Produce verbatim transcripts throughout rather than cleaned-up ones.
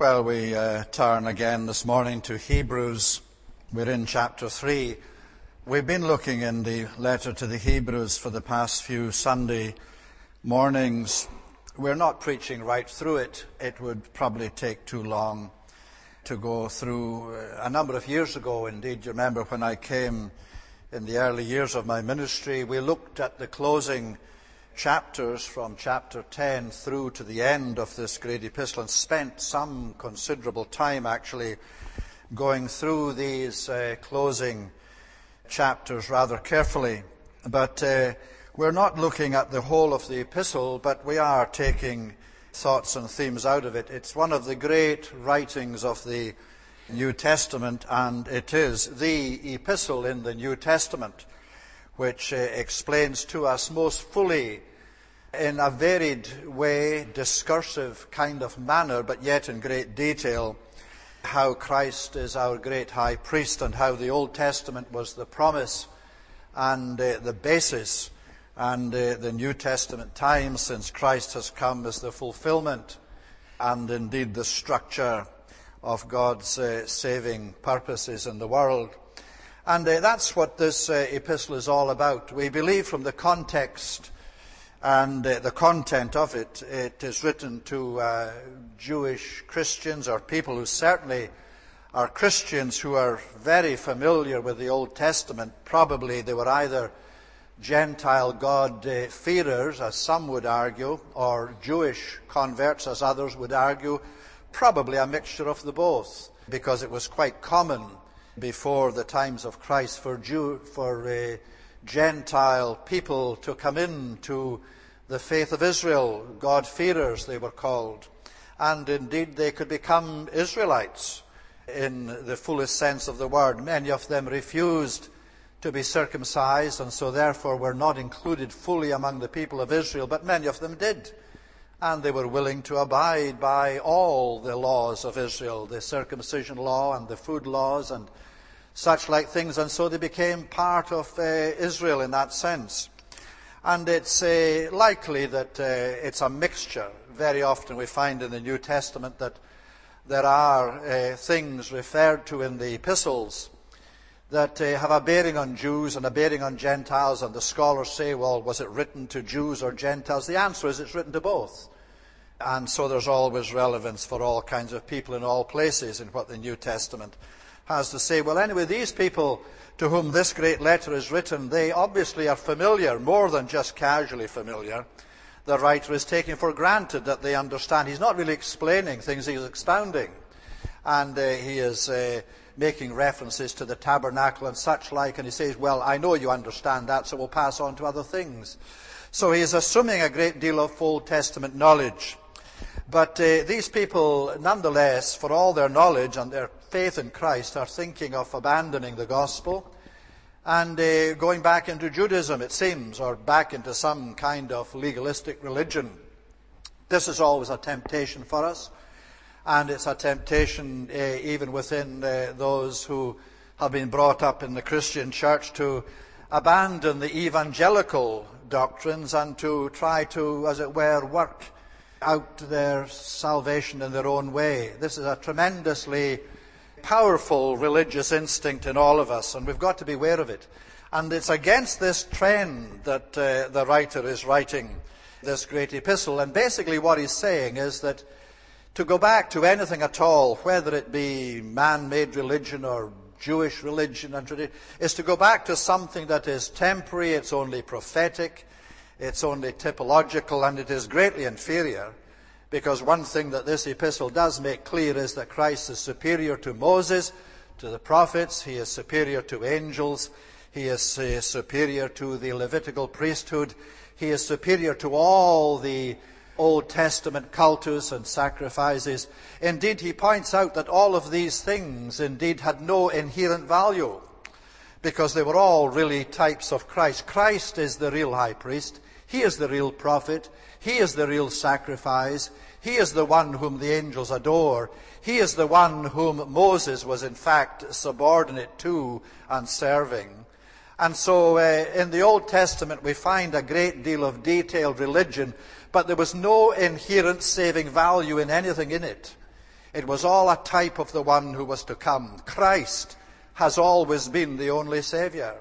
Well, we uh, turn again this morning to Hebrews. We're in chapter three. We've been looking in the letter to the Hebrews for the past few Sunday mornings. We're not preaching right through it. It would probably take too long to go through. A number of years ago, indeed, you remember when I came in the early years of my ministry, we looked at the closing chapters from chapter ten through to the end of this great epistle and spent some considerable time actually going through these uh, closing chapters rather carefully. But uh, we're not looking at the whole of the epistle, but we are taking thoughts and themes out of it. It's one of the great writings of the New Testament, and it is the epistle in the New Testament which uh, explains to us most fully, in a varied way, discursive kind of manner, but yet in great detail, how Christ is our great high priest and how the Old Testament was the promise and uh, the basis, and uh, the New Testament time since Christ has come is the fulfillment and indeed the structure of God's uh, saving purposes in the world. And uh, that's what this uh, epistle is all about. We believe from the context and uh, the content of it, it is written to uh, Jewish Christians or people who certainly are Christians who are very familiar with the Old Testament. Probably they were either Gentile God-fearers, as some would argue, or Jewish converts, as others would argue. Probably a mixture of the both, because it was quite common before the times of Christ for Jew, for uh, Gentile people to come into the faith of Israel. God-fearers they were called. And indeed they could become Israelites in the fullest sense of the word. Many of them refused to be circumcised, and so therefore were not included fully among the people of Israel, but many of them did. And they were willing to abide by all the laws of Israel, the circumcision law and the food laws and such like things. And so they became part of uh, Israel in that sense. And it's uh, likely that uh, it's a mixture. Very often we find in the New Testament that there are uh, things referred to in the epistles that uh, have a bearing on Jews and a bearing on Gentiles. And the scholars say, well, was it written to Jews or Gentiles? The answer is it's written to both. And so there's always relevance for all kinds of people in all places in what the New Testament has to say. Well, anyway, these people to whom this great letter is written, they obviously are familiar, more than just casually familiar. The writer is taking for granted that they understand. He's not really explaining things, he's expounding. And uh, he is uh, making references to the tabernacle and such like, and he says, well, I know you understand that, so we'll pass on to other things. So he is assuming a great deal of Old Testament knowledge. But uh, these people, nonetheless, for all their knowledge and their faith in Christ, are thinking of abandoning the gospel and uh, going back into Judaism, it seems, or back into some kind of legalistic religion. This is always a temptation for us, and it's a temptation uh, even within uh, those who have been brought up in the Christian church to abandon the evangelical doctrines and to try to, as it were, work out their salvation in their own way. This is a tremendously powerful religious instinct in all of us, and we've got to be aware of it. And it's against this trend that uh, the writer is writing this great epistle. And basically what he's saying is that to go back to anything at all, whether it be man-made religion or Jewish religion and tradition, is to go back to something that is temporary, it's only prophetic, it's only typological, and it is greatly inferior. Because one thing that this epistle does make clear is that Christ is superior to Moses, to the prophets, he is superior to angels, he is uh, superior to the Levitical priesthood, he is superior to all the Old Testament cultus and sacrifices. Indeed, he points out that all of these things indeed had no inherent value, because they were all really types of Christ. Christ is the real high priest. He is the real prophet. He is the real sacrifice. He is the one whom the angels adore. He is the one whom Moses was in fact subordinate to and serving. And so uh, in the Old Testament we find a great deal of detailed religion, but there was no inherent saving value in anything in it. It was all a type of the one who was to come. Christ has always been the only Savior.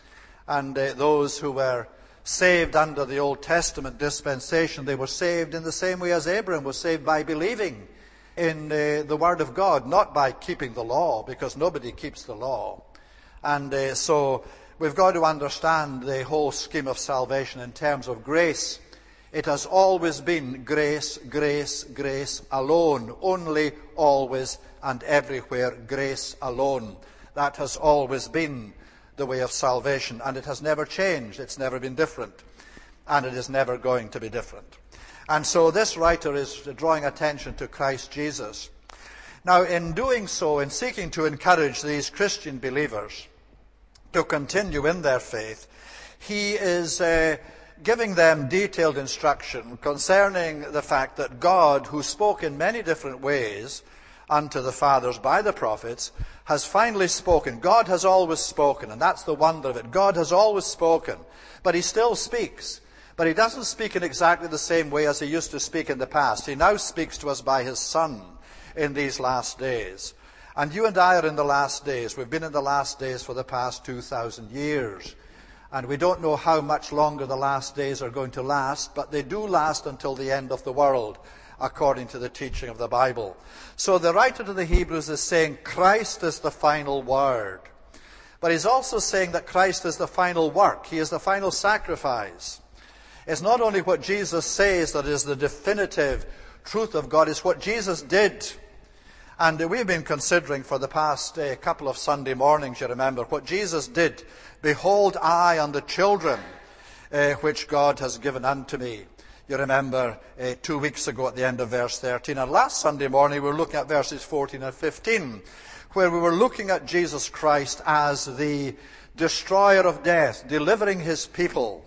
And uh, those who were saved under the Old Testament dispensation, they were saved in the same way as Abraham was saved, by believing in uh, the Word of God, not by keeping the law, because nobody keeps the law. And uh, so we've got to understand the whole scheme of salvation in terms of grace. It has always been grace, grace, grace alone. Only, always, and everywhere, grace alone. That has always been the way of salvation, and it has never changed. It's never been different, and it is never going to be different. And so this writer is drawing attention to Christ Jesus. Now, in doing so, in seeking to encourage these Christian believers to continue in their faith, he is uh, giving them detailed instruction concerning the fact that God, who spoke in many different ways unto the fathers by the prophets, has finally spoken. God has always spoken, and that's the wonder of it. God has always spoken, but he still speaks. But he doesn't speak in exactly the same way as he used to speak in the past. He now speaks to us by his Son in these last days. And you and I are in the last days. We've been in the last days for the past two thousand years. And we don't know how much longer the last days are going to last, but they do last until the end of the world, according to the teaching of the Bible. So the writer to the Hebrews is saying Christ is the final word. But he's also saying that Christ is the final work. He is the final sacrifice. It's not only what Jesus says that is the definitive truth of God, it's what Jesus did. And we've been considering for the past uh, couple of Sunday mornings, you remember, what Jesus did. Behold, I and the children uh, which God has given unto me. You remember uh, two weeks ago at the end of verse thirteen. And last Sunday morning we were looking at verses fourteen and fifteen, where we were looking at Jesus Christ as the destroyer of death, delivering his people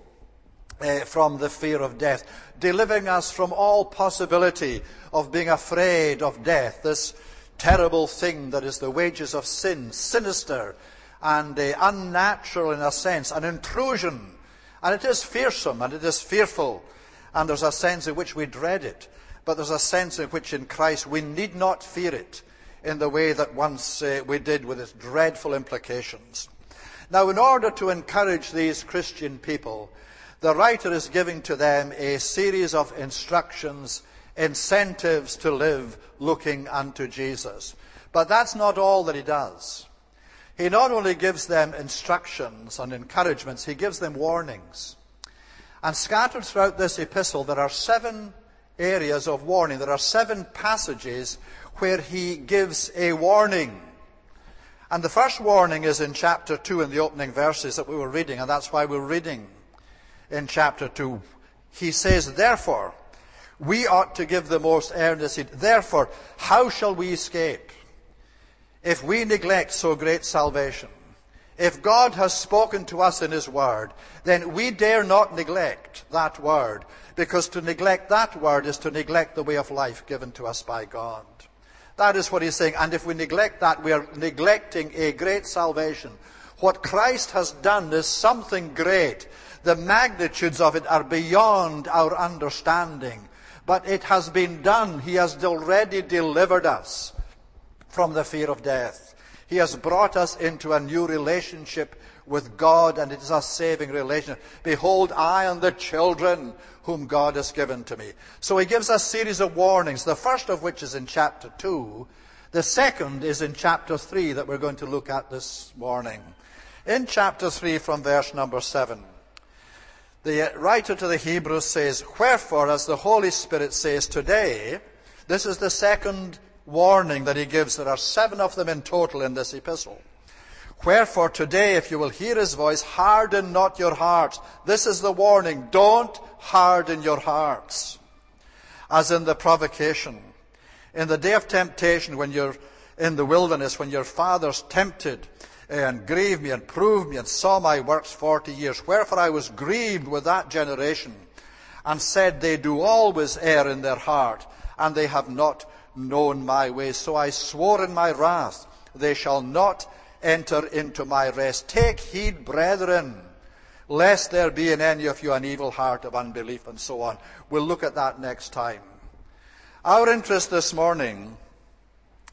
Uh, from the fear of death, delivering us from all possibility of being afraid of death, this terrible thing that is the wages of sin, sinister and uh, unnatural in a sense, an intrusion. And it is fearsome and it is fearful, and there's a sense in which we dread it, but there's a sense in which in Christ we need not fear it in the way that once uh, we did, with its dreadful implications. Now, in order to encourage these Christian people, the writer is giving to them a series of instructions, incentives to live looking unto Jesus. But that's not all that he does. He not only gives them instructions and encouragements, he gives them warnings. And scattered throughout this epistle, there are seven areas of warning. There are seven passages where he gives a warning. And the first warning is in chapter two, in the opening verses that we were reading, and that's why we're reading in chapter two. He says, therefore, we ought to give the most earnest heed. Therefore, how shall we escape if we neglect so great salvation? If God has spoken to us in his word, then we dare not neglect that word, because to neglect that word is to neglect the way of life given to us by God. That is what he's saying. And if we neglect that, we are neglecting a great salvation. What Christ has done is something great. The magnitudes of it are beyond our understanding. But it has been done. He has already delivered us from the fear of death. He has brought us into a new relationship with God, and it is a saving relationship. Behold, I and the children whom God has given to me. So he gives us a series of warnings, the first of which is in chapter two. The second is in chapter three that we're going to look at this morning. In chapter three, from verse number seven, the writer to the Hebrews says, wherefore, as the Holy Spirit says today, this is the second warning that he gives. There are seven of them in total in this epistle. Wherefore today, if you will hear his voice, harden not your hearts. This is the warning. Don't harden your hearts. As in the provocation. In the day of temptation, when you're in the wilderness, when your fathers tempted and grieved me and proved me and saw my works forty years. Wherefore I was grieved with that generation, and said, they do always err in their heart, and they have not known my ways. So I swore in my wrath, they shall not enter into my rest. Take heed, brethren, lest there be in any of you an evil heart of unbelief, and so on. We'll look at that next time. Our interest this morning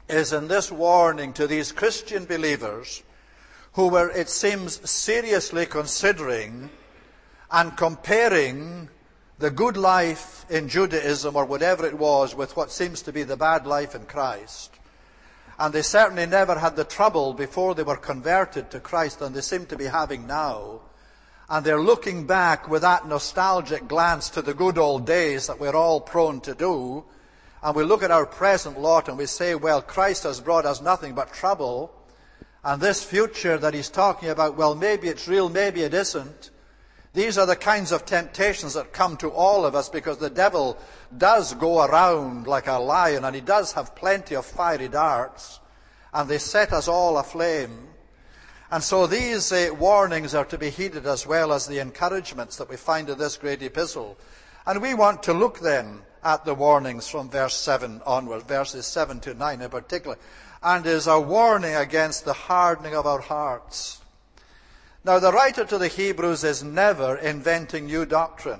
is in this warning to these Christian believers who were, it seems, seriously considering and comparing the good life in Judaism or whatever it was with what seems to be the bad life in Christ. And they certainly never had the trouble before they were converted to Christ than they seem to be having now. And they're looking back with that nostalgic glance to the good old days that we're all prone to do. And we look at our present lot and we say, well, Christ has brought us nothing but trouble. And this future that he's talking about, well, maybe it's real, maybe it isn't. These are the kinds of temptations that come to all of us because the devil does go around like a lion and he does have plenty of fiery darts and they set us all aflame. And so these uh, warnings are to be heeded as well as the encouragements that we find in this great epistle. And we want to look then at the warnings from verse seven onward, verses seven to nine in particular, and is a warning against the hardening of our hearts. Now, the writer to the Hebrews is never inventing new doctrine.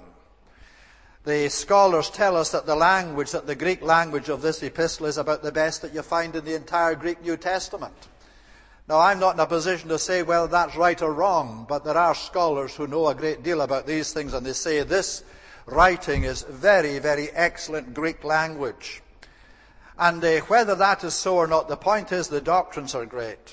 The scholars tell us that the language, that the Greek language of this epistle is about the best that you find in the entire Greek New Testament. Now, I'm not in a position to say, well, that's right or wrong, but there are scholars who know a great deal about these things, and they say this writing is very, very excellent Greek language. And uh, whether that is so or not, the point is the doctrines are great.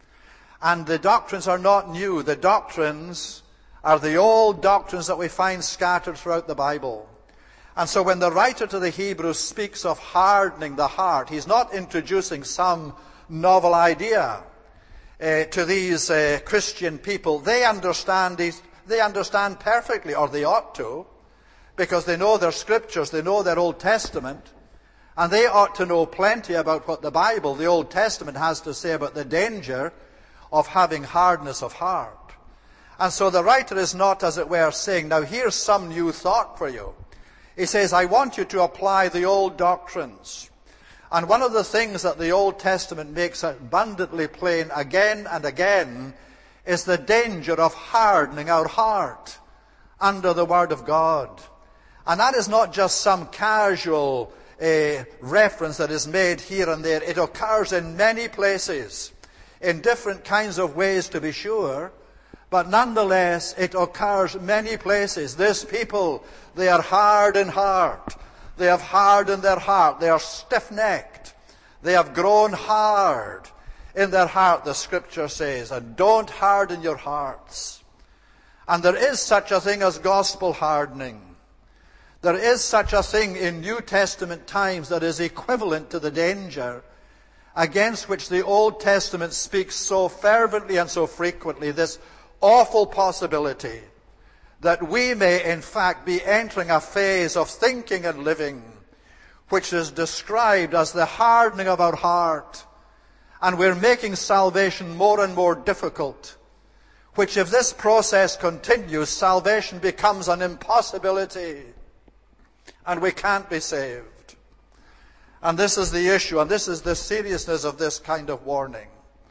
And the doctrines are not new. The doctrines are the old doctrines that we find scattered throughout the Bible. And so when the writer to the Hebrews speaks of hardening the heart, he's not introducing some novel idea uh, to these uh, Christian people. They understand these, they understand perfectly, or they ought to, because they know their scriptures, they know their Old Testament, and they ought to know plenty about what the Bible, the Old Testament, has to say about the danger of having hardness of heart. And so the writer is not, as it were, saying, now here's some new thought for you. He says, I want you to apply the old doctrines. And one of the things that the Old Testament makes abundantly plain again and again is the danger of hardening our heart under the Word of God. And that is not just some casual uh, reference that is made here and there. It occurs in many places, in different kinds of ways to be sure, but nonetheless it occurs many places. This people, they are hard in heart. They have hardened their heart. They are stiff-necked. They have grown hard in their heart, the Scripture says. And don't harden your hearts. And there is such a thing as gospel hardening. There is such a thing in New Testament times that is equivalent to the danger against which the Old Testament speaks so fervently and so frequently, this awful possibility that we may in fact be entering a phase of thinking and living which is described as the hardening of our heart, and we're making salvation more and more difficult, which if this process continues, salvation becomes an impossibility and we can't be saved. And this is the issue, and this is the seriousness of this kind of warning.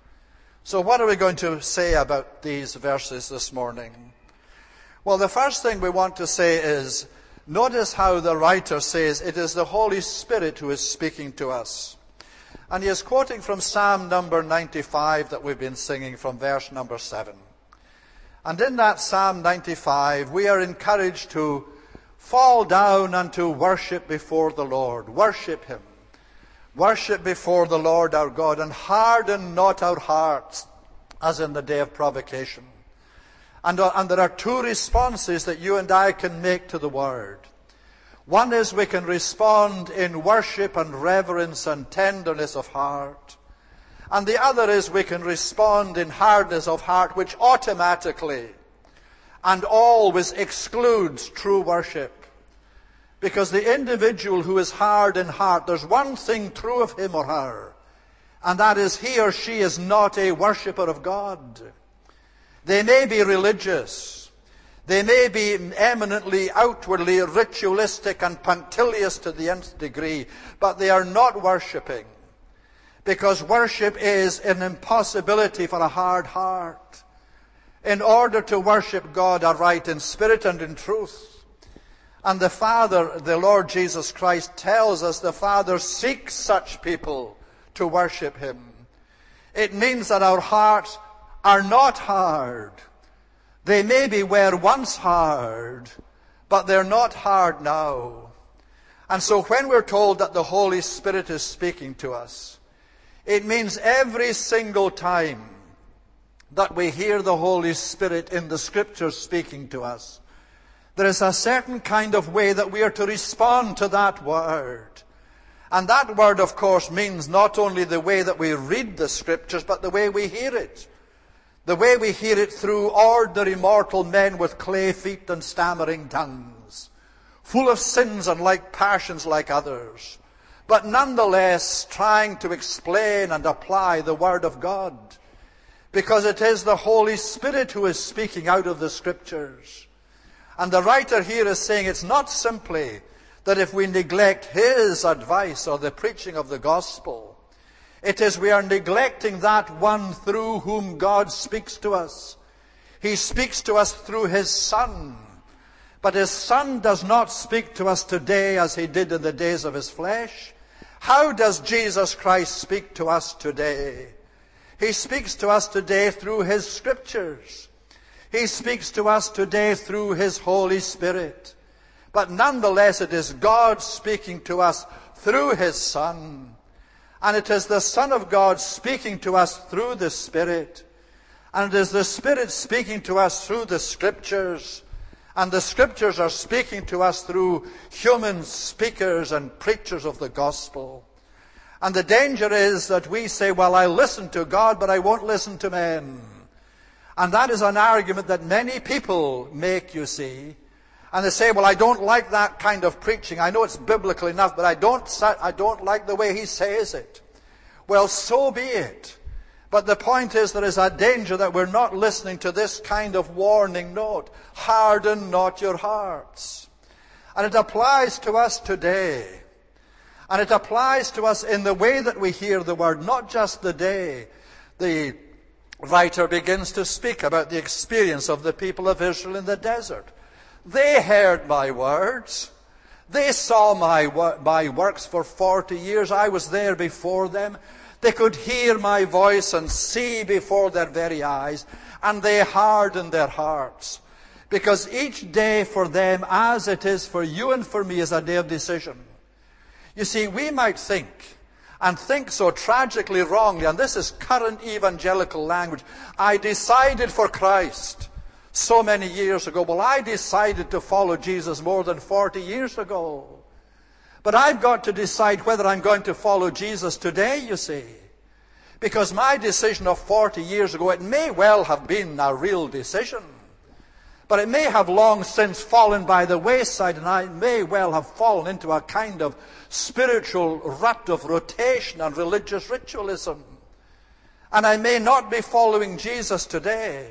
So what are we going to say about these verses this morning? Well, the first thing we want to say is, notice how the writer says it is the Holy Spirit who is speaking to us. And he is quoting from Psalm number ninety-five that we've been singing from verse number seven. And in that Psalm ninety-five, we are encouraged to fall down and to worship before the Lord. Worship Him. Worship before the Lord our God, and harden not our hearts as in the day of provocation. And, uh, and there are two responses that you and I can make to the Word. One is we can respond in worship and reverence and tenderness of heart. And the other is we can respond in hardness of heart, which automatically and always excludes true worship. Because the individual who is hard in heart, there's one thing true of him or her, and that is he or she is not a worshipper of God. They may be religious. They may be eminently, outwardly ritualistic and punctilious to the nth degree, but they are not worshipping. Because worship is an impossibility for a hard heart. In order to worship God aright in spirit and in truth. And the Father, the Lord Jesus Christ, tells us the Father seeks such people to worship him. It means that our hearts are not hard. They maybe were once hard, but they're not hard now. And so when we're told that the Holy Spirit is speaking to us, it means every single time that we hear the Holy Spirit in the Scriptures speaking to us, there is a certain kind of way that we are to respond to that word. And that word, of course, means not only the way that we read the Scriptures, but the way we hear it. The way we hear it through ordinary mortal men with clay feet and stammering tongues, full of sins and like passions like others, but nonetheless trying to explain and apply the Word of God, because it is the Holy Spirit who is speaking out of the Scriptures. And the writer here is saying it's not simply that if we neglect his advice or the preaching of the gospel, it is we are neglecting that one through whom God speaks to us. He speaks to us through his Son. But his Son does not speak to us today as he did in the days of his flesh. How does Jesus Christ speak to us today? He speaks to us today through his Scriptures. He speaks to us today through his Holy Spirit. But nonetheless, it is God speaking to us through his Son. And it is the Son of God speaking to us through the Spirit. And it is the Spirit speaking to us through the Scriptures. And the Scriptures are speaking to us through human speakers and preachers of the gospel. And the danger is that we say, well, I listen to God, but I won't listen to men. And that is an argument that many people make, you see. And they say, well, I don't like that kind of preaching. I know it's biblical enough, but I don't, I don't like the way he says it. Well, so be it. But the point is there is a danger that we're not listening to this kind of warning note. Harden not your hearts. And it applies to us today. And it applies to us in the way that we hear the word, not just the day. The writer begins to speak about the experience of the people of Israel in the desert. They heard my words. They saw my, my works for forty years. I was there before them. They could hear my voice and see before their very eyes. And they hardened their hearts. Because each day for them, as it is for you and for me, is a day of decision. You see, we might think, and think so tragically wrongly, and this is current evangelical language, I decided for Christ so many years ago. Well, I decided to follow Jesus more than forty years ago. But I've got to decide whether I'm going to follow Jesus today, you see. Because my decision of forty years ago, it may well have been a real decision. But it may have long since fallen by the wayside, and I may well have fallen into a kind of spiritual rut of rotation and religious ritualism. And I may not be following Jesus today.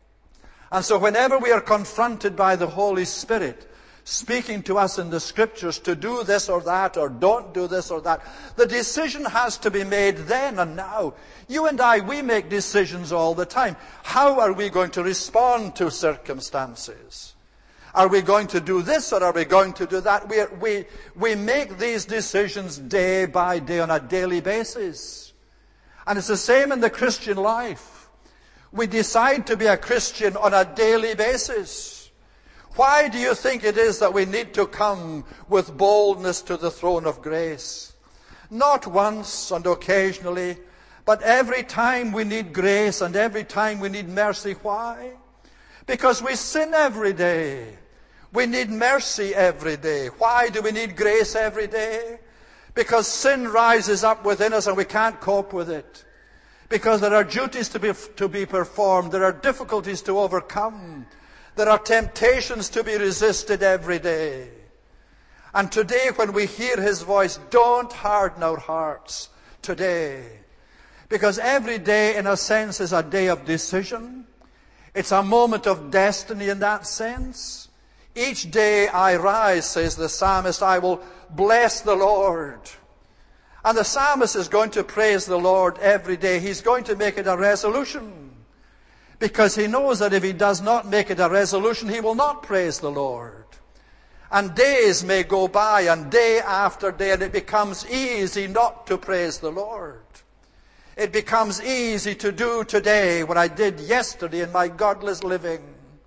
And so whenever we are confronted by the Holy Spirit, speaking to us in the Scriptures to do this or that, or don't do this or that, the decision has to be made then and now. You and I, we make decisions all the time. How are we going to respond to circumstances? Are we going to do this or are we going to do that? We, we, we make these decisions day by day on a daily basis. And it's the same in the Christian life. We decide to be a Christian on a daily basis. Why do you think it is that we need to come with boldness to the throne of grace? Not once and occasionally, but every time we need grace and every time we need mercy. Why? Because we sin every day. We need mercy every day. Why do we need grace every day? Because sin rises up within us and we can't cope with it. Because there are duties to be, to be performed. There are difficulties to overcome. There are temptations to be resisted every day. And today when we hear his voice, don't harden our hearts today. Because every day in a sense is a day of decision. It's a moment of destiny in that sense. Each day I rise, says the psalmist, I will bless the Lord. And the psalmist is going to praise the Lord every day. He's going to make it a resolution. Because he knows that if he does not make it a resolution, he will not praise the Lord. And days may go by, and day after day, and it becomes easy not to praise the Lord. It becomes easy to do today what I did yesterday in my godless living.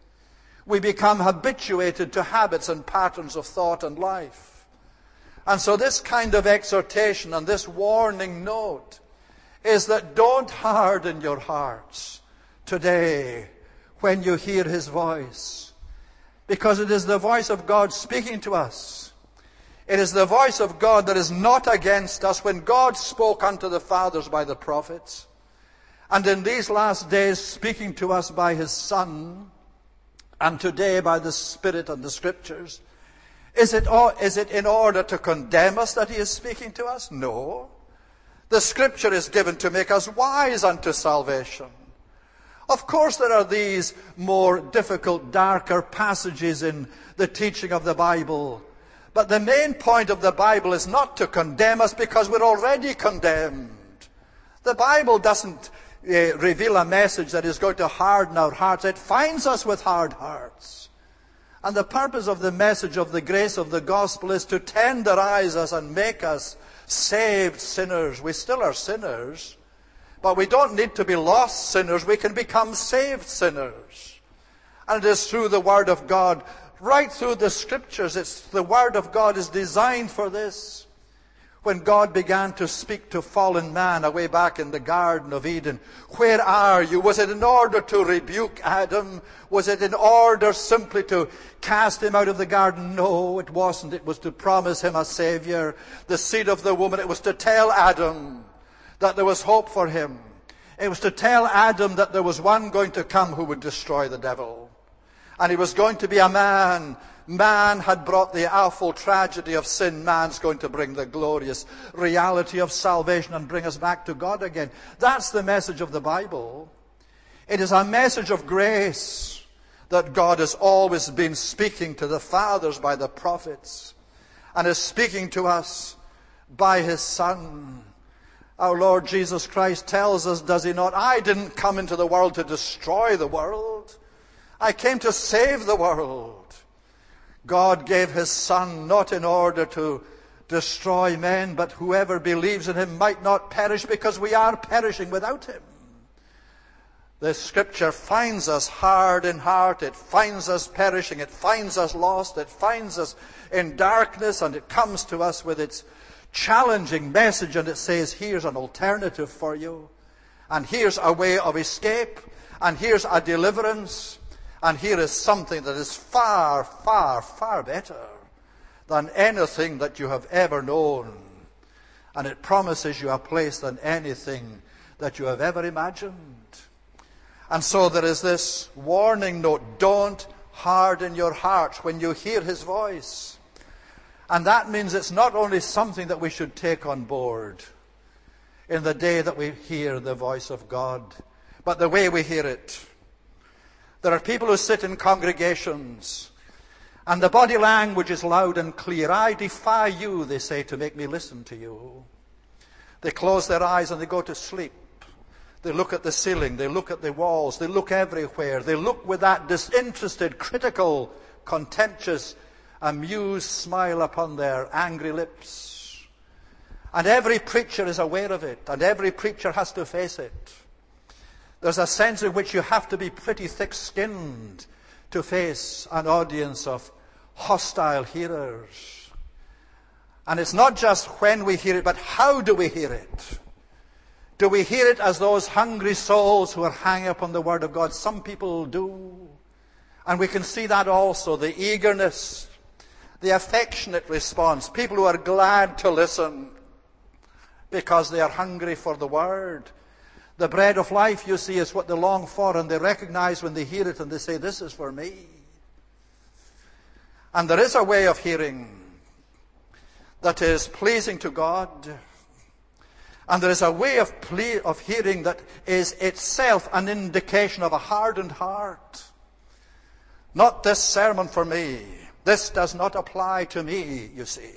We become habituated to habits and patterns of thought and life. And so this kind of exhortation and this warning note is that don't harden your hearts today when you hear his voice. Because it is the voice of God speaking to us. It is the voice of God that is not against us. When God spoke unto the fathers by the prophets, and in these last days speaking to us by his Son, and today by the Spirit and the Scriptures, is it, is it in order to condemn us that he is speaking to us? No. The Scripture is given to make us wise unto salvation. Of course there are these more difficult, darker passages in the teaching of the Bible. But the main point of the Bible is not to condemn us, because we're already condemned. The Bible doesn't uh, reveal a message that is going to harden our hearts. It finds us with hard hearts. And the purpose of the message of the grace of the gospel is to tenderize us and make us saved sinners. We still are sinners, but we don't need to be lost sinners. We can become saved sinners. And it is through the Word of God, right through the Scriptures. It's the Word of God is designed for this. When God began to speak to fallen man away back in the Garden of Eden, where are you? Was it in order to rebuke Adam? Was it in order simply to cast him out of the garden? No, it wasn't. It was to promise him a Savior, the seed of the woman. It was to tell Adam that there was hope for him. It was to tell Adam that there was one going to come who would destroy the devil. And he was going to be a man. Man had brought the awful tragedy of sin. Man's going to bring the glorious reality of salvation and bring us back to God again. That's the message of the Bible. It is a message of grace that God has always been speaking to the fathers by the prophets, and is speaking to us by his Son. Our Lord Jesus Christ tells us, does he not, I didn't come into the world to destroy the world. I came to save the world. God gave his Son not in order to destroy men, but whoever believes in him might not perish, because we are perishing without him. The Scripture finds us hard in heart. It finds us perishing. It finds us lost. It finds us in darkness, and it comes to us with its challenging message, and it says, here's an alternative for you, and here's a way of escape, and here's a deliverance. And here is something that is far, far, far better than anything that you have ever known. And it promises you a place than anything that you have ever imagined. And so there is this warning note: don't harden your hearts when you hear his voice. And that means it's not only something that we should take on board in the day that we hear the voice of God, but the way we hear it. There are people who sit in congregations, and the body language is loud and clear. I defy you, they say, to make me listen to you. They close their eyes and they go to sleep. They look at the ceiling, they look at the walls, they look everywhere. They look with that disinterested, critical, contemptuous, amused smile upon their angry lips. And every preacher is aware of it, and every preacher has to face it. There's a sense in which you have to be pretty thick-skinned to face an audience of hostile hearers. And it's not just when we hear it, but how do we hear it? Do we hear it as those hungry souls who are hanging upon the Word of God? Some people do. And we can see that also, the eagerness, the affectionate response. People who are glad to listen because they are hungry for the Word. The bread of life, you see, is what they long for, and they recognize when they hear it and they say, this is for me. And there is a way of hearing that is pleasing to God. And there is a way of, ple- of hearing that is itself an indication of a hardened heart. Not this sermon for me. This does not apply to me, you see.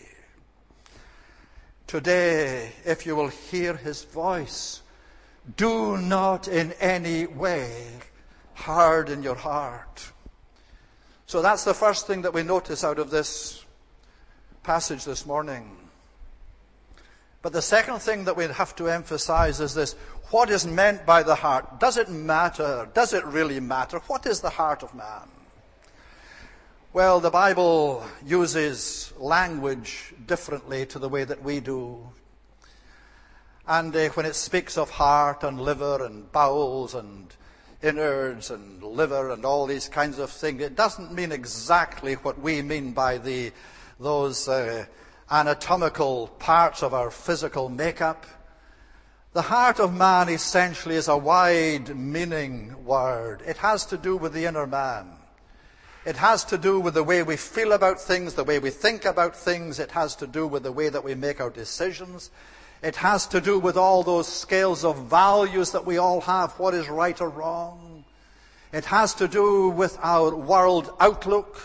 Today, if you will hear his voice, do not in any way harden your heart. So that's the first thing that we notice out of this passage this morning. But the second thing that we have to emphasize is this: what is meant by the heart? Does it matter? Does it really matter? What is the heart of man? Well, the Bible uses language differently to the way that we do. And uh, when it speaks of heart and liver and bowels and innards and liver and all these kinds of things, it doesn't mean exactly what we mean by the those uh, anatomical parts of our physical makeup. The heart of man essentially is a wide meaning word. It has to do with the inner man. It has to do with the way we feel about things, the way we think about things. It has to do with the way that we make our decisions. It has to do with all those scales of values that we all have, what is right or wrong. It has to do with our world outlook.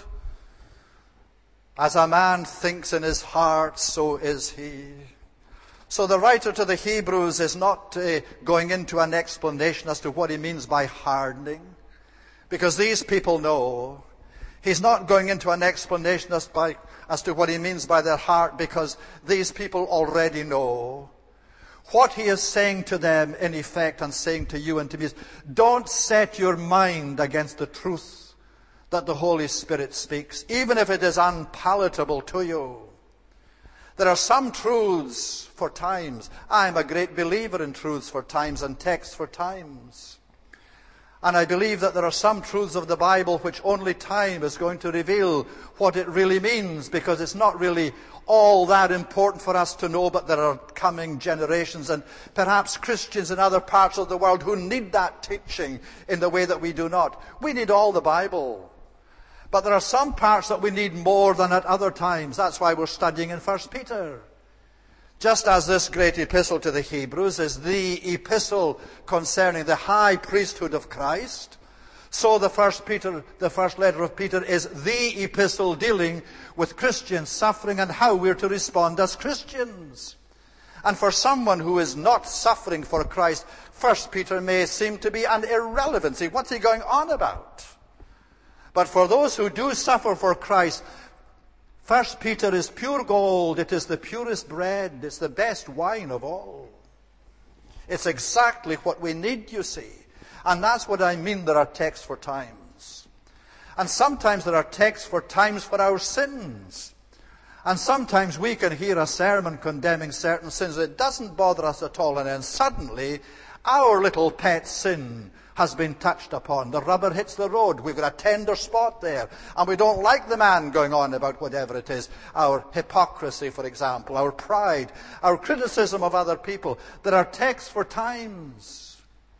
As a man thinks in his heart, so is he. So the writer to the Hebrews is not uh, going into an explanation as to what he means by hardening, because these people know. He's not going into an explanation as, by, as to what he means by their heart, because these people already know. What he is saying to them, in effect, and saying to you and to me is, don't set your mind against the truth that the Holy Spirit speaks, even if it is unpalatable to you. There are some truths for times. I'm a great believer in truths for times and texts for times. And I believe that there are some truths of the Bible which only time is going to reveal what it really means, because it's not really all that important for us to know, but there are coming generations and perhaps Christians in other parts of the world who need that teaching in the way that we do not. We need all the Bible. But there are some parts that we need more than at other times. That's why we're studying in First Peter. Just as this great epistle to the Hebrews is the epistle concerning the high priesthood of Christ, so the first Peter, the first letter of Peter is the epistle dealing with Christian suffering and how we're to respond as Christians. And for someone who is not suffering for Christ, First Peter may seem to be an irrelevancy. What's he going on about? But for those who do suffer for Christ, First Peter is pure gold. It is the purest bread. It's the best wine of all. It's exactly what we need, you see. And that's what I mean, there are texts for times. And sometimes there are texts for times for our sins. And sometimes we can hear a sermon condemning certain sins. It doesn't bother us at all. And then suddenly, our little pet sin has been touched upon. The rubber hits the road. We've got a tender spot there. And we don't like the man going on about whatever it is. Our hypocrisy, for example, our pride, our criticism of other people. There are texts for times.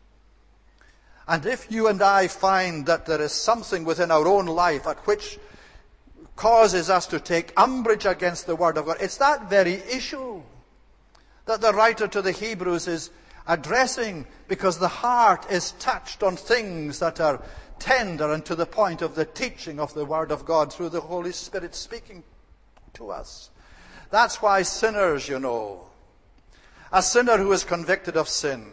And if you and I find that there is something within our own life at which causes us to take umbrage against the Word of God, it's that very issue that the writer to the Hebrews is addressing, because the heart is touched on things that are tender and to the point of the teaching of the Word of God through the Holy Spirit speaking to us. That's why sinners, you know, a sinner who is convicted of sin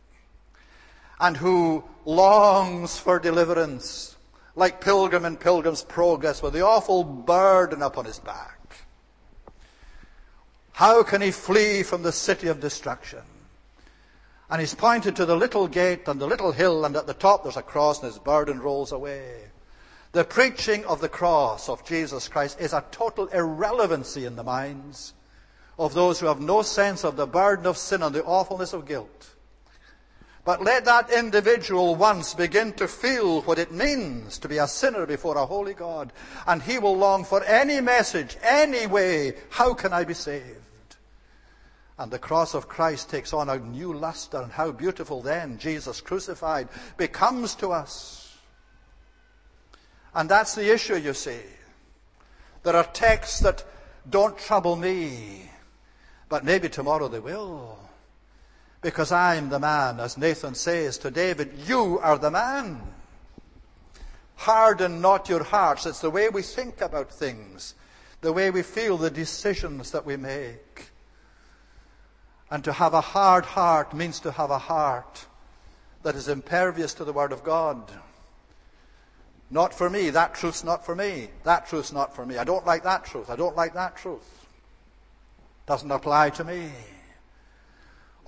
and who longs for deliverance, like Pilgrim in Pilgrim's Progress, with the awful burden upon his back. How can he flee from the city of destruction? And he's pointed to the little gate and the little hill, and at the top there's a cross, and his burden rolls away. The preaching of the cross of Jesus Christ is a total irrelevancy in the minds of those who have no sense of the burden of sin and the awfulness of guilt. But let that individual once begin to feel what it means to be a sinner before a holy God, and he will long for any message, any way. How can I be saved? And the cross of Christ takes on a new luster, and how beautiful then Jesus crucified becomes to us. And that's the issue, you see. There are texts that don't trouble me, but maybe tomorrow they will. Because I'm the man, as Nathan says to David, you are the man. Harden not your hearts. It's the way we think about things, the way we feel, the decisions that we make. And to have a hard heart means to have a heart that is impervious to the Word of God. Not for me. That truth's not for me. That truth's not for me. I don't like that truth. I don't like that truth. Doesn't apply to me.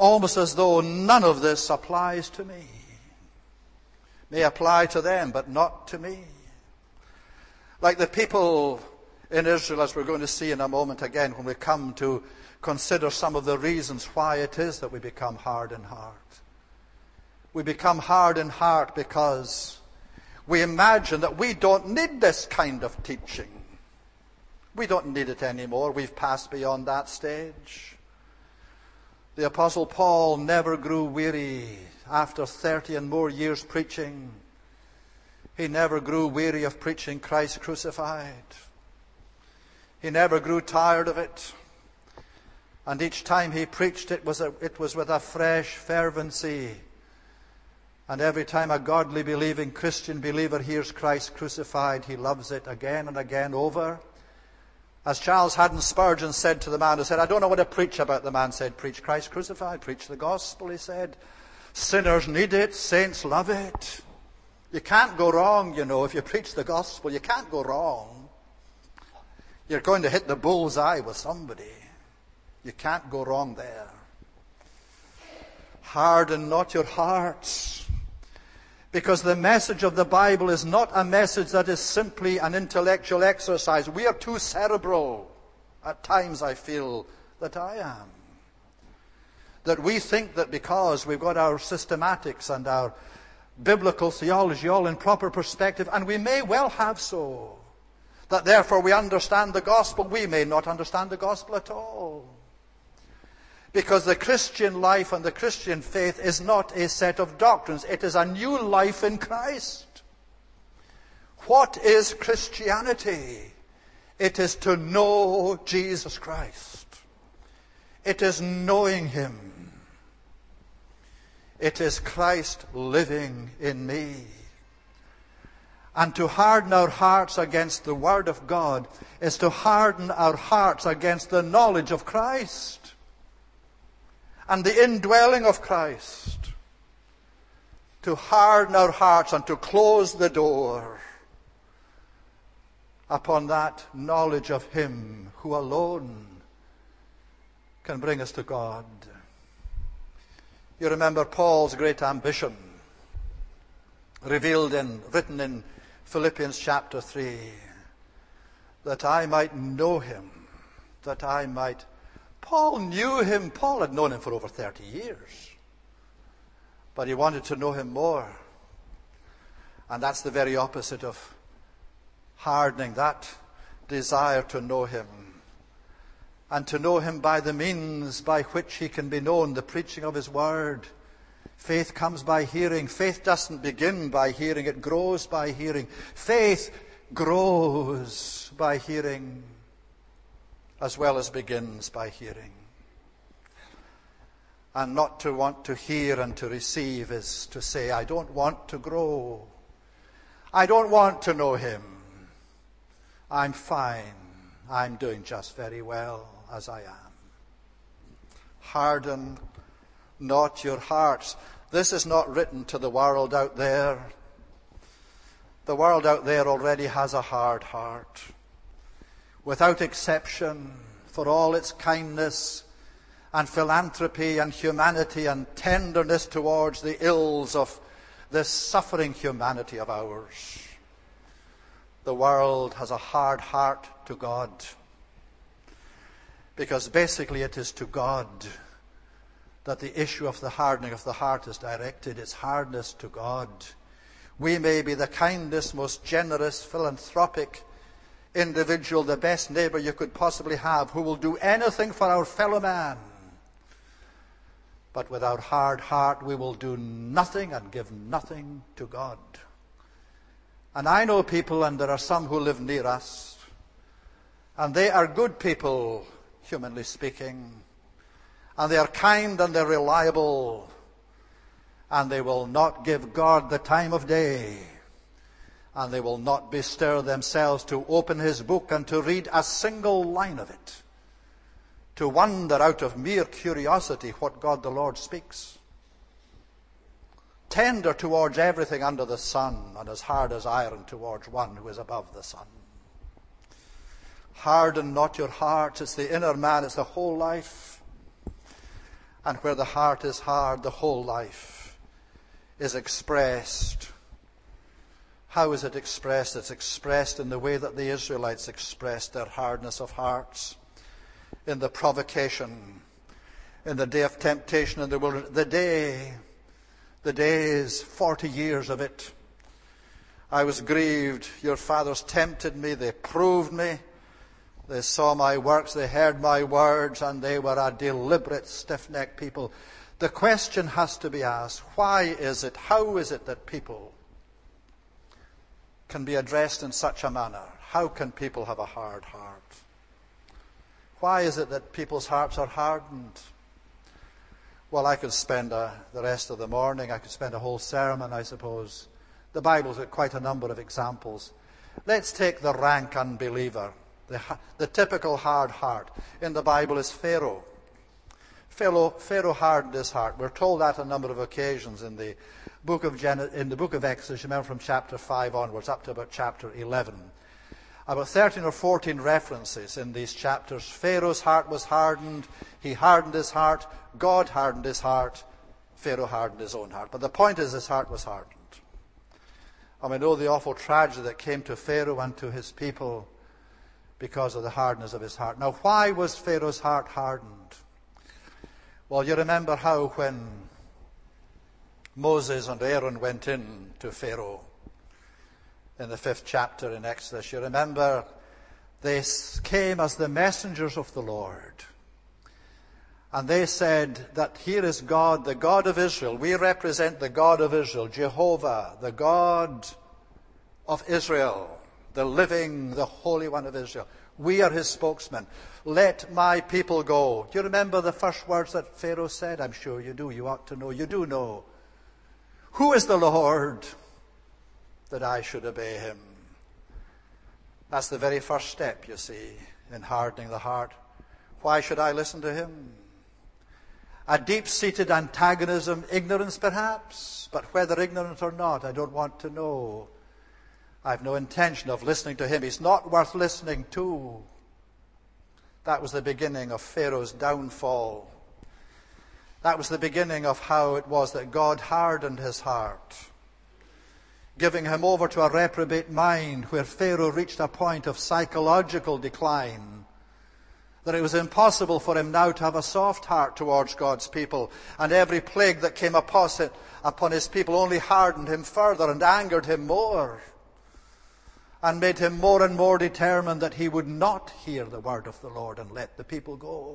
almost as though none of this applies to me. May apply to them, but not to me. Like the people in Israel, as we're going to see in a moment again, when we come to consider some of the reasons why it is that we become hard in heart. We become hard in heart because we imagine that we don't need this kind of teaching. We don't need it anymore. We've passed beyond that stage. The Apostle Paul never grew weary after thirty and more years preaching. He never grew weary of preaching Christ crucified. He never grew tired of it. And each time he preached, it was, a, it was with a fresh fervency. And every time a godly, believing Christian believer hears Christ crucified, he loves it again and again over. As Charles Haddon Spurgeon said to the man who said, I don't know what to preach about, the man said, preach Christ crucified, preach the gospel, he said. Sinners need it, saints love it. You can't go wrong, you know, if you preach the gospel. You can't go wrong. You're going to hit the bull's eye with somebody. You can't go wrong there. Harden not your hearts. Because the message of the Bible is not a message that is simply an intellectual exercise. We are too cerebral. At times I feel that I am. That we think that because we've got our systematics and our biblical theology all in proper perspective, and we may well have so, that therefore we understand the gospel. We may not understand the gospel at all. Because the Christian life and the Christian faith is not a set of doctrines. It is a new life in Christ. What is Christianity? It is to know Jesus Christ. It is knowing Him. It is Christ living in me. And to harden our hearts against the Word of God is to harden our hearts against the knowledge of Christ and the indwelling of Christ. To harden our hearts and to close the door upon that knowledge of Him who alone can bring us to God. You remember Paul's great ambition, revealed in, written in Philippians chapter three, that I might know Him, that I might... Paul knew Him. Paul had known Him for over thirty years. But he wanted to know Him more. And that's the very opposite of hardening that desire to know Him. And to know Him by the means by which He can be known, the preaching of His Word. Faith comes by hearing. Faith doesn't begin by hearing. It grows by hearing. Faith grows by hearing as well as begins by hearing. And not to want to hear and to receive is to say, I don't want to grow. I don't want to know Him. I'm fine. I'm doing just very well as I am. Harden not your hearts. This is not written to the world out there. The world out there already has a hard heart. Without exception, for all its kindness and philanthropy and humanity and tenderness towards the ills of this suffering humanity of ours, the world has a hard heart to God. Because basically it is to God that the issue of the hardening of the heart is directed. It's hardness to God. We may be the kindest, most generous, philanthropic individual, the best neighbor you could possibly have, who will do anything for our fellow man. But with our hard heart, we will do nothing and give nothing to God. And I know people, and there are some who live near us, and they are good people, humanly speaking, and they are kind and they're reliable, and they will not give God the time of day, and they will not bestir themselves to open His book and to read a single line of it, to wonder out of mere curiosity what God the Lord speaks. Tender towards everything under the sun, and as hard as iron towards one who is above the sun. Harden not your hearts. It's the inner man. It's the whole life. And where the heart is hard, the whole life is expressed. How is it expressed? It's expressed in the way that the Israelites expressed their hardness of hearts. In the provocation, in the day of temptation in the wilderness. The day, the days, forty years of it. I was grieved. Your fathers tempted me. They proved me. They saw my works. They heard my words. And they were a deliberate, stiff-necked people. The question has to be asked, why is it, how is it that people can be addressed in such a manner? How can people have a hard heart? Why is it that people's hearts are hardened? Well, I could spend uh, the rest of the morning, I could spend a whole sermon, I suppose. The Bible's got quite a number of examples. Let's take the rank unbeliever. The, the typical hard heart in the Bible is Pharaoh. Pharaoh. Pharaoh hardened his heart. We're told that on a number of occasions in the book of Gen- in the book of Exodus. Remember, from chapter five onwards up to about chapter eleven. About thirteen or fourteen references in these chapters. Pharaoh's heart was hardened. He hardened his heart. God hardened his heart. Pharaoh hardened his own heart. But the point is, his heart was hardened. And we know the awful tragedy that came to Pharaoh and to his people because of the hardness of his heart. Now, why was Pharaoh's heart hardened? Well, you remember how when Moses and Aaron went in to Pharaoh in the fifth chapter in Exodus, you remember they came as the messengers of the Lord. And they said that here is God, the God of Israel. We represent the God of Israel, Jehovah, the God of Israel, the living, the Holy One of Israel. We are his spokesmen. Let my people go. Do you remember the first words that Pharaoh said? I'm sure you do. You ought to know. You do know. Who is the Lord that I should obey him? That's the very first step, you see, in hardening the heart. Why should I listen to him? A deep-seated antagonism, ignorance perhaps, but whether ignorant or not, I don't want to know. I have no intention of listening to him. He's not worth listening to. That was the beginning of Pharaoh's downfall. That was the beginning of how it was that God hardened his heart, giving him over to a reprobate mind, where Pharaoh reached a point of psychological decline, that it was impossible for him now to have a soft heart towards God's people. And every plague that came upon his people only hardened him further and angered him more, and made him more and more determined that he would not hear the word of the Lord and let the people go.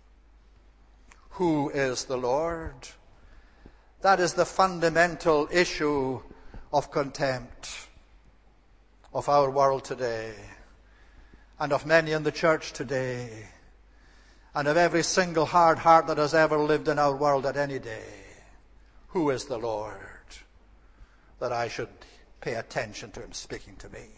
Who is the Lord? That is the fundamental issue of contempt of our world today, and of many in the church today, and of every single hard heart that has ever lived in our world at any day. Who is the Lord that I should pay attention to him speaking to me?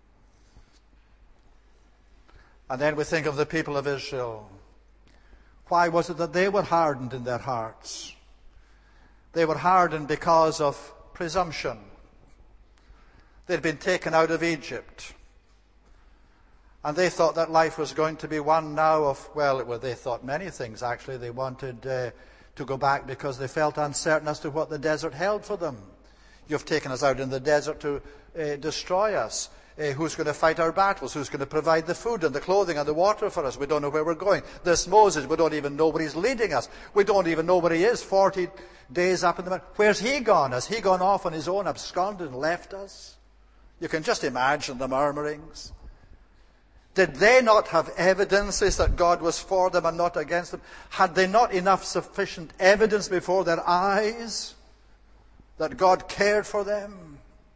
And then we think of the people of Israel. Why was it that they were hardened in their hearts? They were hardened because of presumption. They'd been taken out of Egypt. And they thought that life was going to be one now of, well, they thought many things actually. They wanted uh, to go back because they felt uncertain as to what the desert held for them. You've taken us out in the desert to uh, destroy us. Uh, who's going to fight our battles? Who's going to provide the food and the clothing and the water for us? We don't know where we're going. This Moses, we don't even know where he's leading us. We don't even know where he is. Forty days up in the mountain. Where's he gone? Has he gone off on his own, absconded and left us? You can just imagine the murmurings. Did they not have evidences that God was for them and not against them? Had they not enough sufficient evidence before their eyes that God cared for them?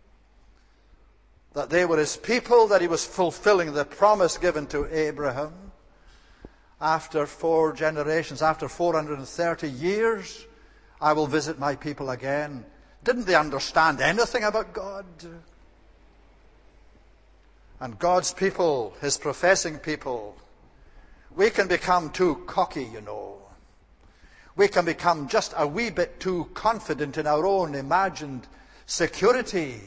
That they were his people, that he was fulfilling the promise given to Abraham after four generations, after four hundred thirty years, I will visit my people again. Didn't they understand anything about God? And God's people, his professing people, we can become too cocky, you know. We can become just a wee bit too confident in our own imagined security.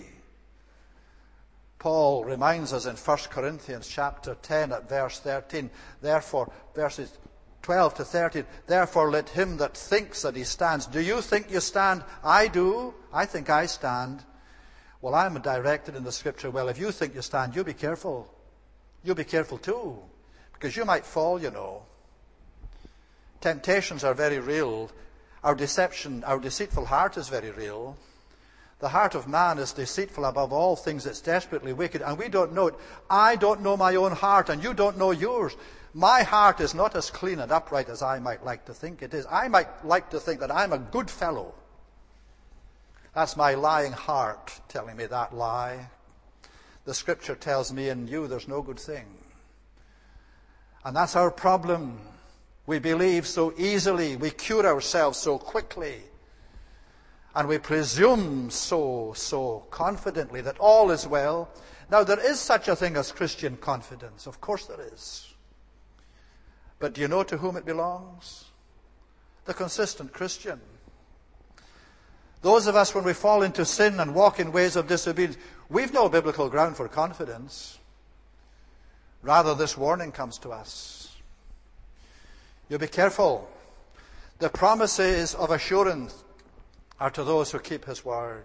Paul reminds us in First Corinthians chapter ten at verse thirteen, therefore, verses twelve to thirteen, therefore let him that thinks that he stands. Do you think you stand? I do. I think I stand. Well, I'm directed in the scripture, well, if you think you stand, you be careful. You be careful too. Because you might fall, you know. Temptations are very real. Our deception, our deceitful heart is very real. The heart of man is deceitful above all things. It's desperately wicked, and we don't know it. I don't know my own heart, and you don't know yours. My heart is not as clean and upright as I might like to think it is. I might like to think that I'm a good fellow. That's my lying heart telling me that lie. The scripture tells me in you there's no good thing. And that's our problem. We believe so easily. We cure ourselves so quickly. And we presume so, so confidently that all is well. Now, there is such a thing as Christian confidence. Of course there is. But do you know to whom it belongs? The consistent Christian. Those of us, when we fall into sin and walk in ways of disobedience, we've no biblical ground for confidence. Rather, this warning comes to us. You be careful. The promises of assurance are to those who keep his word.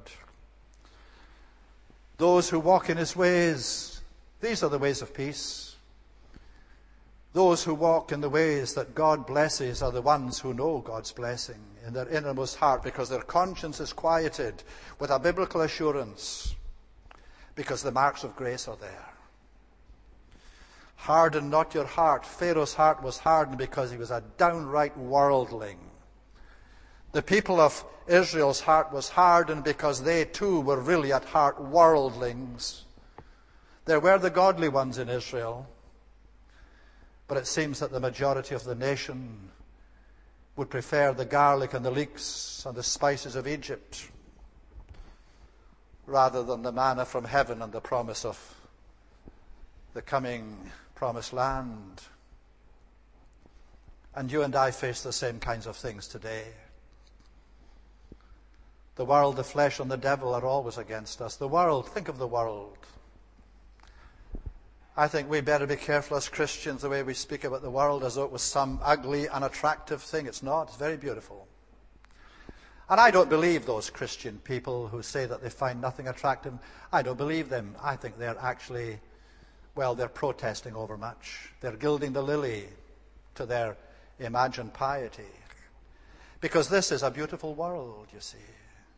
Those who walk in his ways, these are the ways of peace. Those who walk in the ways that God blesses are the ones who know God's blessing in their innermost heart, because their conscience is quieted with a biblical assurance, because the marks of grace are there. Harden not your heart. Pharaoh's heart was hardened because he was a downright worldling. The people of Israel's heart was hardened because they too were really at heart worldlings. There were the godly ones in Israel, but it seems that the majority of the nation would prefer the garlic and the leeks and the spices of Egypt rather than the manna from heaven and the promise of the coming promised land. And you and I face the same kinds of things today. The world, the flesh, and the devil are always against us. The world, think of the world. I think we better be careful as Christians the way we speak about the world as though it was some ugly, unattractive thing. It's not. It's very beautiful. And I don't believe those Christian people who say that they find nothing attractive. I don't believe them. I think they're actually, well, they're protesting over much. They're gilding the lily to their imagined piety. Because this is a beautiful world, you see.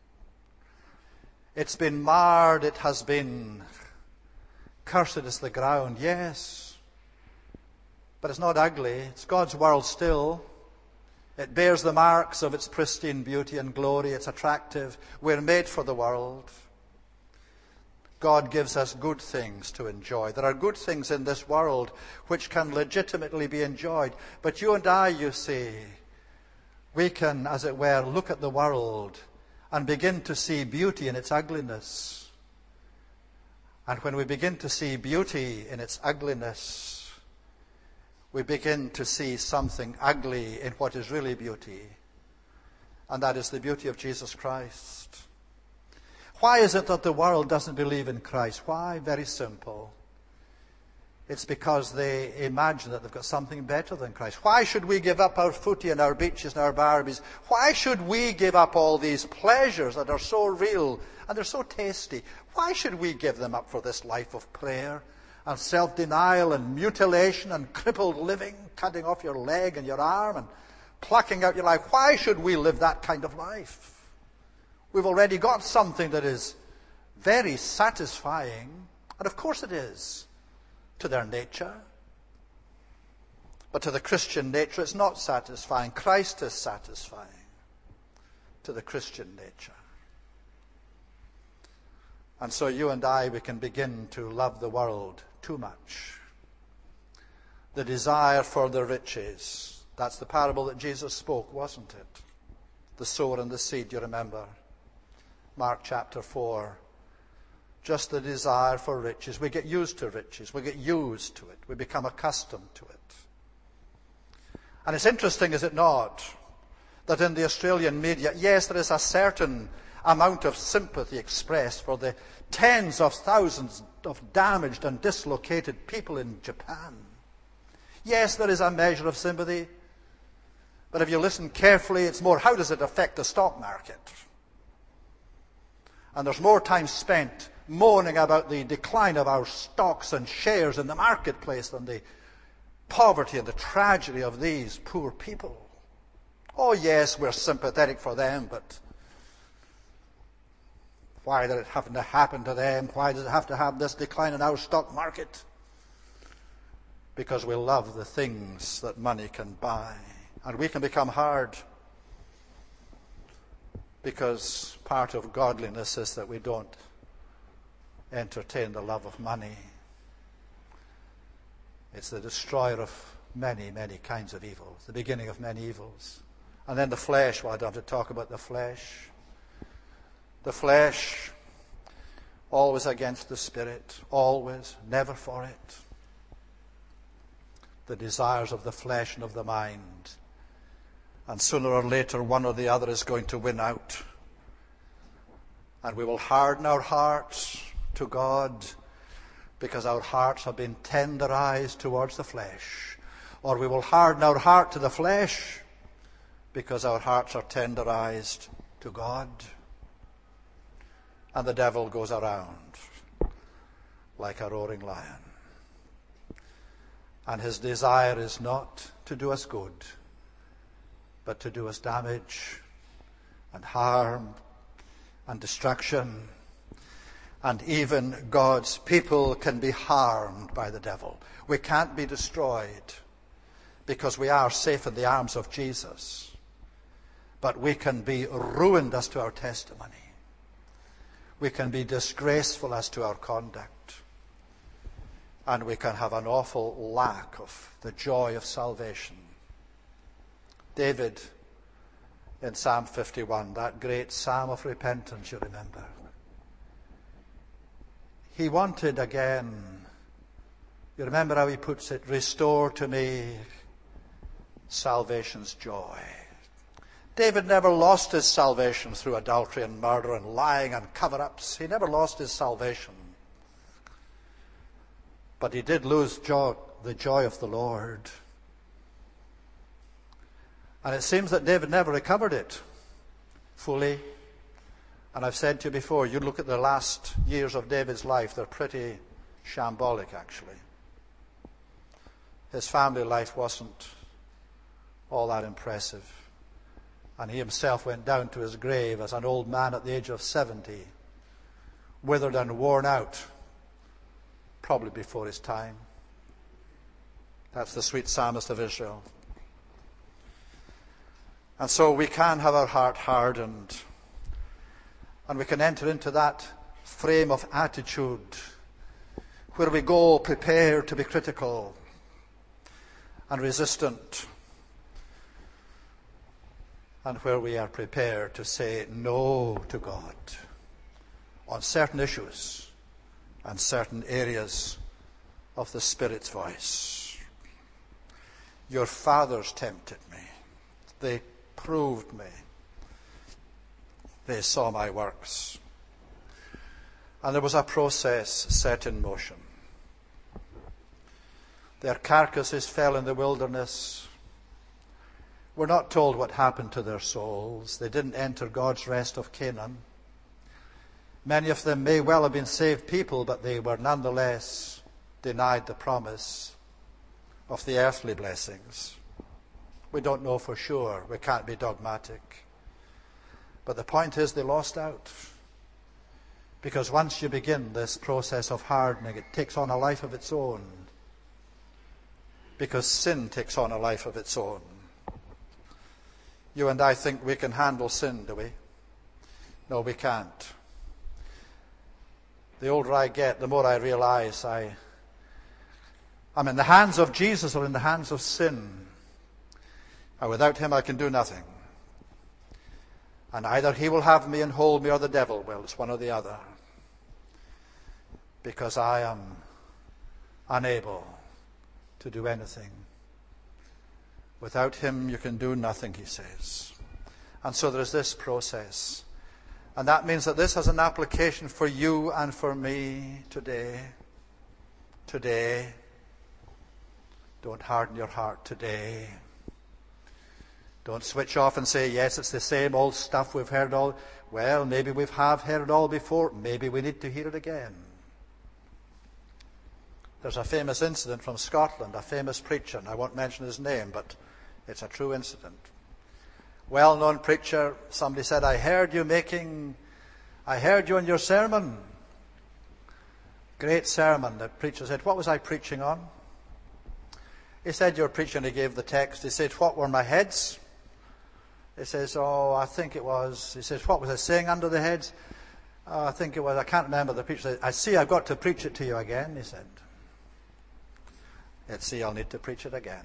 It's been marred, it has been cursed is the ground, yes. But it's not ugly. It's God's world still. It bears the marks of its pristine beauty and glory. It's attractive. We're made for the world. God gives us good things to enjoy. There are good things in this world which can legitimately be enjoyed. But you and I, you see, we can, as it were, look at the world and begin to see beauty in its ugliness. And when we begin to see beauty in its ugliness, we begin to see something ugly in what is really beauty. And that is the beauty of Jesus Christ. Why is it that the world doesn't believe in Christ? Why? Very simple. It's because they imagine that they've got something better than Christ. Why should we give up our footy and our beaches and our Barbies? Why should we give up all these pleasures that are so real and they're so tasty? Why should we give them up for this life of prayer and self-denial and mutilation and crippled living, cutting off your leg and your arm and plucking out your life? Why should we live that kind of life? We've already got something that is very satisfying, and of course it is, to their nature. But to the Christian nature, it's not satisfying. Christ is satisfying to the Christian nature. And so you and I, we can begin to love the world too much. The desire for the riches. That's the parable that Jesus spoke, wasn't it? The sower and the seed, you remember. Mark chapter four. Just the desire for riches. We get used to riches. We get used to it. We become accustomed to it. And it's interesting, is it not, that in the Australian media, yes, there is a certain amount of sympathy expressed for the tens of thousands of damaged and dislocated people in Japan. Yes, there is a measure of sympathy. But if you listen carefully, it's more, how does it affect the stock market? And there's more time spent moaning about the decline of our stocks and shares in the marketplace than the poverty and the tragedy of these poor people. Oh yes, we're sympathetic for them, but why did it have to happen to them? Why does it have to have this decline in our stock market? Because we love the things that money can buy. And we can become hard because part of godliness is that we don't entertain the love of money. It's the destroyer of many, many kinds of evils, the beginning of many evils. And then the flesh, well, I don't have to talk about the flesh. The flesh, always against the Spirit, always, never for it. The desires of the flesh and of the mind. And sooner or later, one or the other is going to win out. And we will harden our hearts to God because our hearts have been tenderized towards the flesh. Or we will harden our heart to the flesh because our hearts are tenderized to God. And the devil goes around like a roaring lion. And his desire is not to do us good, but to do us damage and harm and destruction. And even God's people can be harmed by the devil. We can't be destroyed because we are safe in the arms of Jesus. But we can be ruined as to our testimony. We can be disgraceful as to our conduct. And we can have an awful lack of the joy of salvation. David, in Psalm fifty-one, that great psalm of repentance, you remember. He wanted again, you remember how he puts it, restore to me salvation's joy. David never lost his salvation through adultery and murder and lying and cover-ups. He never lost his salvation. But he did lose joy, the joy of the Lord. And it seems that David never recovered it fully. And I've said to you before, you look at the last years of David's life, they're pretty shambolic, actually. His family life wasn't all that impressive. And he himself went down to his grave as an old man at the age of seventy, withered and worn out, probably before his time. That's the sweet psalmist of Israel. And so we can have our heart hardened, and we can enter into that frame of attitude where we go prepared to be critical and resistant, and where we are prepared to say no to God on certain issues and certain areas of the Spirit's voice. Your fathers tempted me. They proved me. They saw my works. And there was a process set in motion. Their carcasses fell in the wilderness. We're not told what happened to their souls. They didn't enter God's rest of Canaan. Many of them may well have been saved people, but they were nonetheless denied the promise of the earthly blessings. We don't know for sure. We can't be dogmatic. But the point is they lost out. Because once you begin this process of hardening, it takes on a life of its own. Because sin takes on a life of its own. You and I think we can handle sin, do we? No, we can't. The older I get, the more I realize I, I'm in the hands of Jesus or in the hands of sin. And without him I can do nothing. And either he will have me and hold me or the devil will. It's one or the other. Because I am unable to do anything. Without him you can do nothing, he says. And so there is this process. And that means that this has an application for you and for me today. Today. Don't harden your heart today. Don't switch off and say, yes, it's the same old stuff we've heard all. Well, maybe we have heard it all before. Maybe we need to hear it again. There's a famous incident from Scotland, a famous preacher, and I won't mention his name, but it's a true incident. Well-known preacher, somebody said, I heard you making, I heard you in your sermon. Great sermon. The preacher said, what was I preaching on? He said, you were preaching, he gave the text. He said, what were my heads? He says, oh, I think it was, he says, what was I saying under the heads? Oh, I think it was, I can't remember. The preacher said, I see I've got to preach it to you again, he said. Let's see, I'll need to preach it again.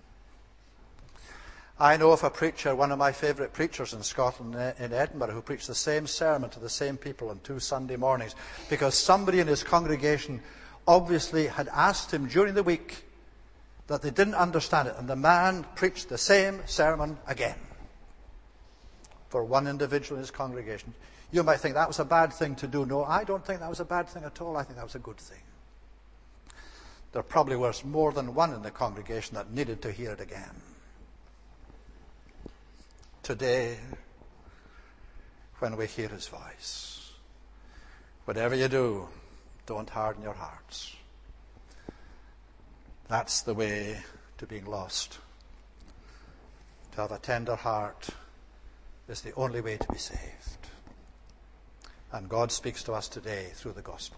I know of a preacher, one of my favourite preachers in Scotland, in Edinburgh, who preached the same sermon to the same people on two Sunday mornings, because somebody in his congregation obviously had asked him during the week that they didn't understand it, and the man preached the same sermon again for one individual in his congregation. You might think that was a bad thing to do. No, I don't think that was a bad thing at all. I think that was a good thing. There probably was more than one in the congregation that needed to hear it again. Today, when we hear his voice, whatever you do, don't harden your hearts. That's the way to being lost. To have a tender heart is the only way to be saved. And God speaks to us today through the gospel.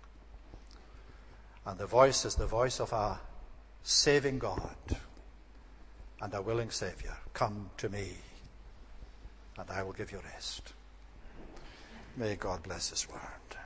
And the voice is the voice of a saving God and a willing Saviour. Come to me, and I will give you rest. May God bless his word.